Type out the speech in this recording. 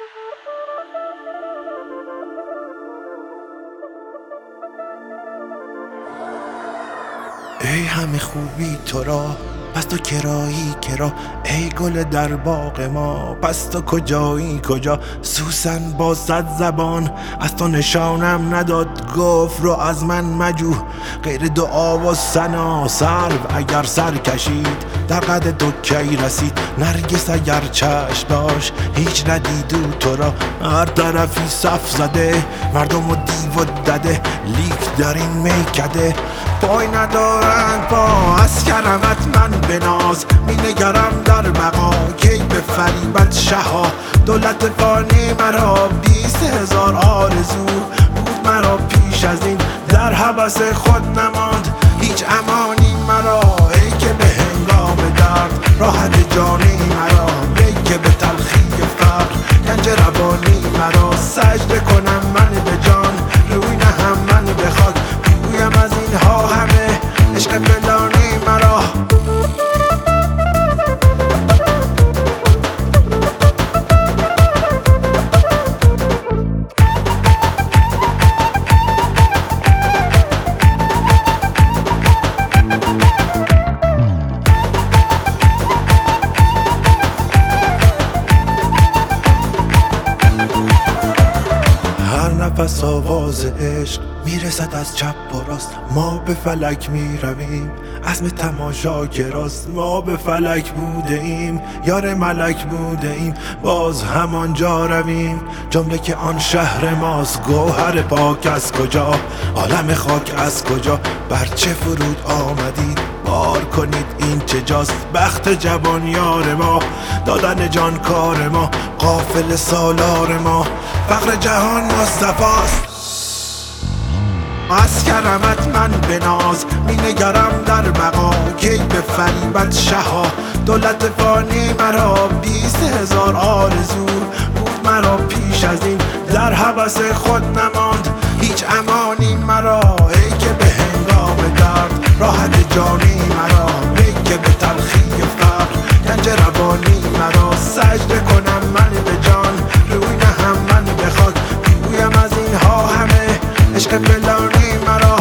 ای همه خوبی تو را پس تو کرایی کرا، ای گل در باغ ما پس تو کجایی کجا. سوسن با 100 زبان از تو نشانم نداد، گفت رو از من مجو غیر دعا و ثنا. سرو اگر سر کشید در قد تو کی رسید، نرگس اگر چشم داشت هیچ ندیدو تو را. هر طرفی صف زده مردم و دیو و دده، لیک در این میکده پای ندارند پا. از کرمت من بناز می نگرم در بقا، کی به فریبت شها. دولت فانی مرا 20,000 آرزو بود مرا پیش از این، در هوس خود نماند هیچ امانی مرا. ای که به هنگام درد راحت جانی مرا، ای که به تلخی فقر گنج روانی مرا. سجده کنم من به جان روی نهم من به خاک، گویم از اینها همه عشق فلانی مرا. نفس آواز عشق میرسد از چپ و راست، ما به فلک میرویم عزم تماشا گراست. ما به فلک بوده ایم یار ملک بوده ایم، باز همانجا رویم جمله که آن شهر ماست. گوهر پاک از کجا عالم خاک از کجا، بر چه فرود آمدید بار کنید این چه جاست. بخت جوان یار ما دادن جان کار ما، قافل سالار ما فقر جهان مصطفاست. از کرمت من بناز می نگرم در بقا، کی به فریبت شها. دولت فانی مرا 20,000 آرزو بود مرا پیش از این، در هوس خود نماند هیچ امانی مرا. ای که به هنگام درد راحت جانی مرا، ای که به تلخی فقر گنج روانی مرا. سجده کنم من به جان روی نهم من به خاک، گویم از اینها همه عشق فلانی مرا.